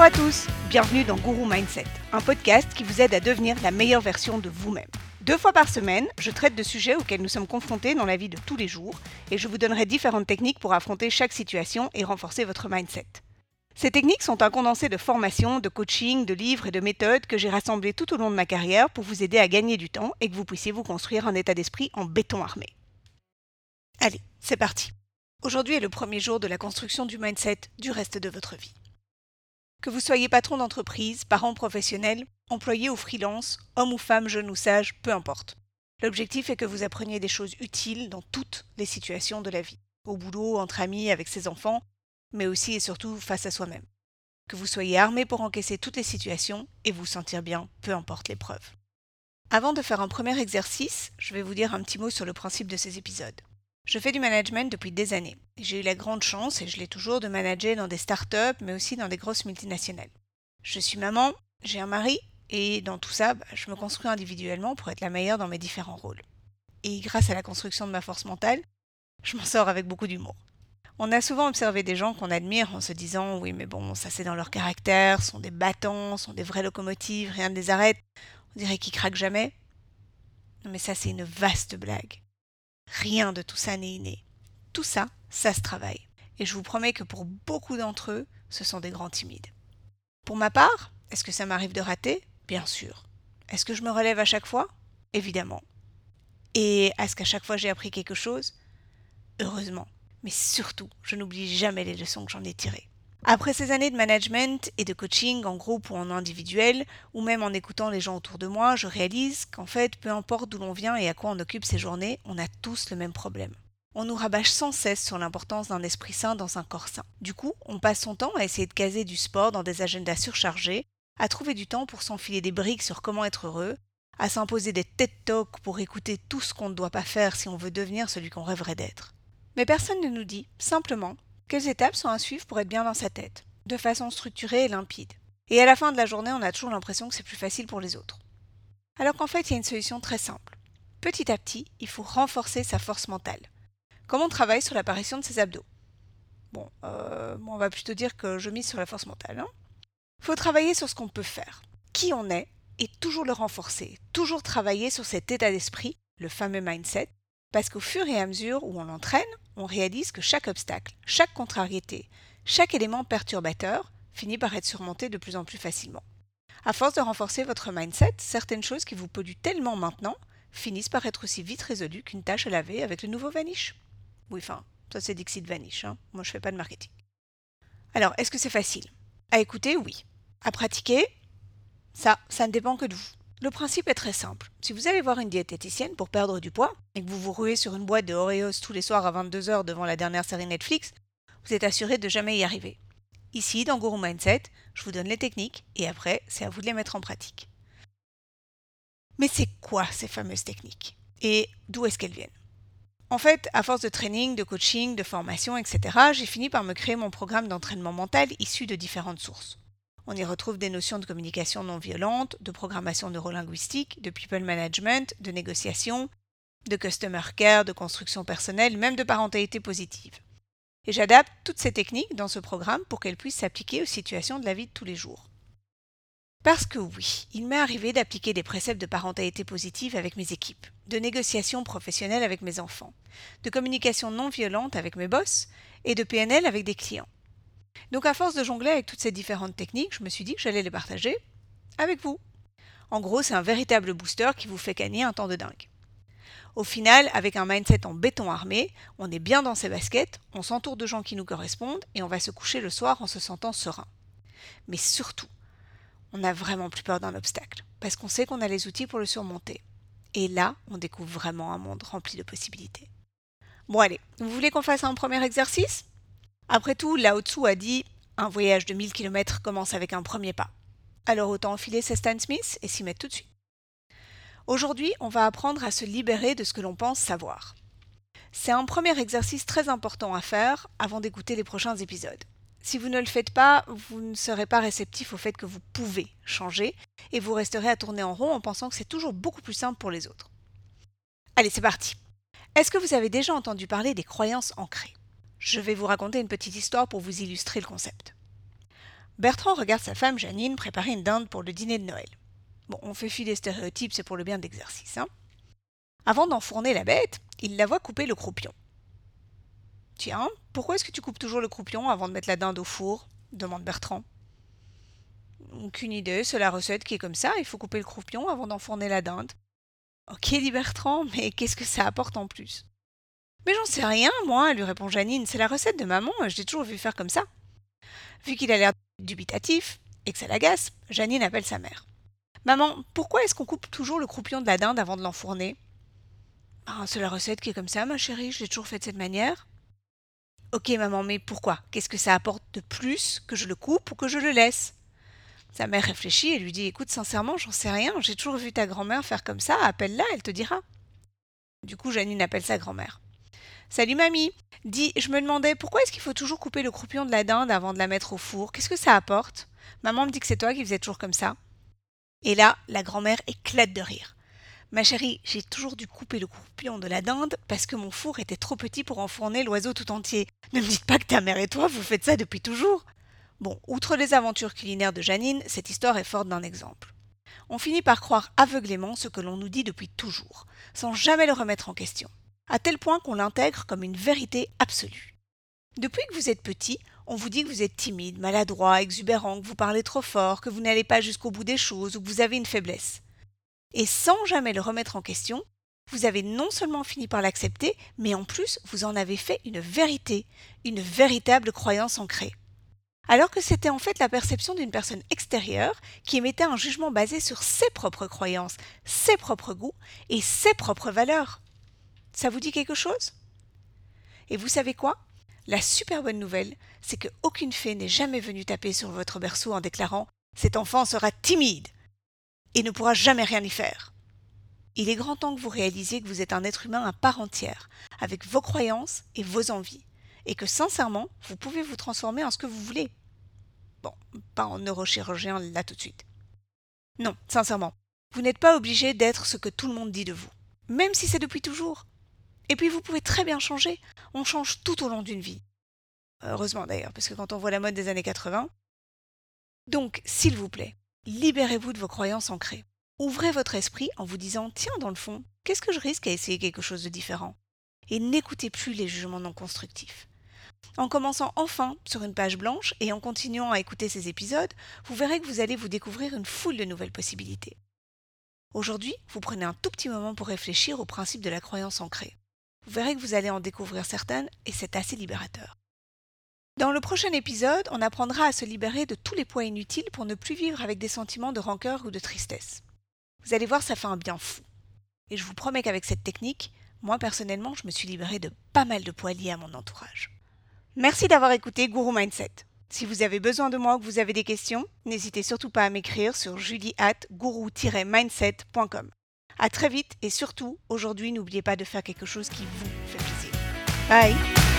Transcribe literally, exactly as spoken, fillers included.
à tous, bienvenue dans Guru Mindset, un podcast qui vous aide à devenir la meilleure version de vous-même. Deux fois par semaine, je traite de sujets auxquels nous sommes confrontés dans la vie de tous les jours et je vous donnerai différentes techniques pour affronter chaque situation et renforcer votre mindset. Ces techniques sont un condensé de formations, de coaching, de livres et de méthodes que j'ai rassemblées tout au long de ma carrière pour vous aider à gagner du temps et que vous puissiez vous construire un état d'esprit en béton armé. Allez, c'est parti. Aujourd'hui est le premier jour de la construction du mindset du reste de votre vie. Que vous soyez patron d'entreprise, parent professionnel, employé ou freelance, homme ou femme, jeune ou sage, peu importe. L'objectif est que vous appreniez des choses utiles dans toutes les situations de la vie. Au boulot, entre amis, avec ses enfants, mais aussi et surtout face à soi-même. Que vous soyez armé pour encaisser toutes les situations et vous sentir bien, peu importe l'épreuve. Avant de faire un premier exercice, je vais vous dire un petit mot sur le principe de ces épisodes. Je fais du management depuis des années. J'ai eu la grande chance, et je l'ai toujours, de manager dans des startups, mais aussi dans des grosses multinationales. Je suis maman, j'ai un mari, et dans tout ça, bah, je me construis individuellement pour être la meilleure dans mes différents rôles. Et grâce à la construction de ma force mentale, je m'en sors avec beaucoup d'humour. On a souvent observé des gens qu'on admire en se disant « oui mais bon, ça c'est dans leur caractère, sont des battants, sont des vraies locomotives, rien ne les arrête, on dirait qu'ils craquent jamais ». Non mais ça c'est une vaste blague. Rien de tout ça n'est inné. Tout ça, ça se travaille. Et je vous promets que pour beaucoup d'entre eux, ce sont des grands timides. Pour ma part, est-ce que ça m'arrive de rater ? Bien sûr. Est-ce que je me relève à chaque fois ? Évidemment. Et est-ce qu'à chaque fois j'ai appris quelque chose ? Heureusement. Mais surtout, je n'oublie jamais les leçons que j'en ai tirées. Après ces années de management et de coaching en groupe ou en individuel, ou même en écoutant les gens autour de moi, je réalise qu'en fait, peu importe d'où l'on vient et à quoi on occupe ses journées, on a tous le même problème. On nous rabâche sans cesse sur l'importance d'un esprit sain dans un corps sain. Du coup, on passe son temps à essayer de caser du sport dans des agendas surchargés, à trouver du temps pour s'enfiler des briques sur comment être heureux, à s'imposer des TED Talks pour écouter tout ce qu'on ne doit pas faire si on veut devenir celui qu'on rêverait d'être. Mais personne ne nous dit, simplement, quelles étapes sont à suivre pour être bien dans sa tête, de façon structurée et limpide. Et à la fin de la journée, on a toujours l'impression que c'est plus facile pour les autres. Alors qu'en fait, il y a une solution très simple. Petit à petit, il faut renforcer sa force mentale. Comme on travaille sur l'apparition de ses abdos. Bon, euh, on va plutôt dire que je mise sur la force mentale. Hein. Il faut travailler sur ce qu'on peut faire, qui on est, et toujours le renforcer, toujours travailler sur cet état d'esprit, le fameux mindset, parce qu'au fur et à mesure où on l'entraîne, on réalise que chaque obstacle, chaque contrariété, chaque élément perturbateur finit par être surmonté de plus en plus facilement. À force de renforcer votre mindset, certaines choses qui vous polluent tellement maintenant finissent par être aussi vite résolues qu'une tâche à laver avec le nouveau Vanish. Oui, enfin, ça c'est Dixit Vanish, hein. Moi je fais pas de marketing. Alors, est-ce que c'est facile ? À écouter, oui. À pratiquer ? Ça, ça ne dépend que de vous. Le principe est très simple. Si vous allez voir une diététicienne pour perdre du poids et que vous vous ruez sur une boîte de Oreos tous les soirs à vingt-deux heures devant la dernière série Netflix, vous êtes assuré de jamais y arriver. Ici, dans Guru Mindset, je vous donne les techniques et après, c'est à vous de les mettre en pratique. Mais c'est quoi ces fameuses techniques ? Et d'où est-ce qu'elles viennent ? En fait, à force de training, de coaching, de formation, et cetera, j'ai fini par me créer mon programme d'entraînement mental issu de différentes sources. On y retrouve des notions de communication non violente, de programmation neurolinguistique, de people management, de négociation, de customer care, de construction personnelle, même de parentalité positive. Et j'adapte toutes ces techniques dans ce programme pour qu'elles puissent s'appliquer aux situations de la vie de tous les jours. Parce que oui, il m'est arrivé d'appliquer des préceptes de parentalité positive avec mes équipes, de négociation professionnelle avec mes enfants, de communication non violente avec mes boss et de P N L avec des clients. Donc à force de jongler avec toutes ces différentes techniques, je me suis dit que j'allais les partager avec vous. En gros, c'est un véritable booster qui vous fait gagner un temps de dingue. Au final, avec un mindset en béton armé, on est bien dans ses baskets, on s'entoure de gens qui nous correspondent et on va se coucher le soir en se sentant serein. Mais surtout, on n'a vraiment plus peur d'un obstacle, parce qu'on sait qu'on a les outils pour le surmonter. Et là, on découvre vraiment un monde rempli de possibilités. Bon allez, vous voulez qu'on fasse un premier exercice ? Après tout, Lao Tzu a dit « Un voyage de mille kilomètres commence avec un premier pas ». Alors autant enfiler ses Stan Smith et s'y mettre tout de suite. Aujourd'hui, on va apprendre à se libérer de ce que l'on pense savoir. C'est un premier exercice très important à faire avant d'écouter les prochains épisodes. Si vous ne le faites pas, vous ne serez pas réceptif au fait que vous pouvez changer et vous resterez à tourner en rond en pensant que c'est toujours beaucoup plus simple pour les autres. Allez, c'est parti. Est-ce que vous avez déjà entendu parler des croyances ancrées ? Je vais vous raconter une petite histoire pour vous illustrer le concept. Bertrand regarde sa femme Janine préparer une dinde pour le dîner de Noël. Bon, on fait fi des stéréotypes, c'est pour le bien de l'exercice, hein. Avant d'enfourner la bête, il la voit couper le croupion. « Tiens, pourquoi est-ce que tu coupes toujours le croupion avant de mettre la dinde au four ?» demande Bertrand. « Aucune idée, c'est la recette qui est comme ça, il faut couper le croupion avant d'enfourner la dinde. » « Ok, dit Bertrand, mais qu'est-ce que ça apporte en plus ?»« Mais j'en sais rien, moi, lui répond Janine, c'est la recette de maman, je l'ai toujours vu faire comme ça. » Vu qu'il a l'air dubitatif et que ça l'agace, Janine appelle sa mère. « Maman, pourquoi est-ce qu'on coupe toujours le croupion de la dinde avant de l'enfourner ?»« Ah, c'est la recette qui est comme ça, ma chérie, je l'ai toujours fait de cette manière. » « Ok, maman, mais pourquoi? Qu'est-ce que ça apporte de plus que je le coupe ou que je le laisse ?» Sa mère réfléchit et lui dit « Écoute, sincèrement, j'en sais rien, j'ai toujours vu ta grand-mère faire comme ça, appelle-la, elle te dira. » Du coup, Janine appelle sa grand-mère. « Salut mamie, dis, je me demandais pourquoi est-ce qu'il faut toujours couper le croupion de la dinde avant de la mettre au four? Qu'est-ce que ça apporte? Maman me dit que c'est toi qui faisais toujours comme ça. » Et là, la grand-mère éclate de rire. « Ma chérie, j'ai toujours dû couper le croupion de la dinde parce que mon four était trop petit pour enfourner l'oiseau tout entier. Ne me dites pas que ta mère et toi, vous faites ça depuis toujours. » Bon, outre les aventures culinaires de Janine, cette histoire est forte d'un exemple. On finit par croire aveuglément ce que l'on nous dit depuis toujours, sans jamais le remettre en question, à tel point qu'on l'intègre comme une vérité absolue. Depuis que vous êtes petit, on vous dit que vous êtes timide, maladroit, exubérant, que vous parlez trop fort, que vous n'allez pas jusqu'au bout des choses ou que vous avez une faiblesse. Et sans jamais le remettre en question, vous avez non seulement fini par l'accepter, mais en plus vous en avez fait une vérité, une véritable croyance ancrée. Alors que c'était en fait la perception d'une personne extérieure qui émettait un jugement basé sur ses propres croyances, ses propres goûts et ses propres valeurs. Ça vous dit quelque chose? Et vous savez quoi? La super bonne nouvelle, c'est qu'aucune fée n'est jamais venue taper sur votre berceau en déclarant « Cet enfant sera timide et ne pourra jamais rien y faire ». Il est grand temps que vous réalisiez que vous êtes un être humain à part entière, avec vos croyances et vos envies, et que sincèrement, vous pouvez vous transformer en ce que vous voulez. Bon, pas en neurochirurgien là tout de suite. Non, sincèrement, vous n'êtes pas obligé d'être ce que tout le monde dit de vous, même si c'est depuis toujours. Et puis vous pouvez très bien changer, on change tout au long d'une vie. Heureusement d'ailleurs, parce que quand on voit la mode des années quatre-vingts. Donc, s'il vous plaît, libérez-vous de vos croyances ancrées. Ouvrez votre esprit en vous disant « Tiens, dans le fond, qu'est-ce que je risque à essayer quelque chose de différent ?» Et n'écoutez plus les jugements non constructifs. En commençant enfin sur une page blanche et en continuant à écouter ces épisodes, vous verrez que vous allez vous découvrir une foule de nouvelles possibilités. Aujourd'hui, vous prenez un tout petit moment pour réfléchir au principe de la croyance ancrée. Vous verrez que vous allez en découvrir certaines et c'est assez libérateur. Dans le prochain épisode, on apprendra à se libérer de tous les poids inutiles pour ne plus vivre avec des sentiments de rancœur ou de tristesse. Vous allez voir, ça fait un bien fou. Et je vous promets qu'avec cette technique, moi personnellement, je me suis libérée de pas mal de poids liés à mon entourage. Merci d'avoir écouté Guru Mindset. Si vous avez besoin de moi ou que vous avez des questions, n'hésitez surtout pas à m'écrire sur julie arobase guru tiret mindset point com. À très vite et surtout, aujourd'hui, n'oubliez pas de faire quelque chose qui vous fait plaisir. Bye!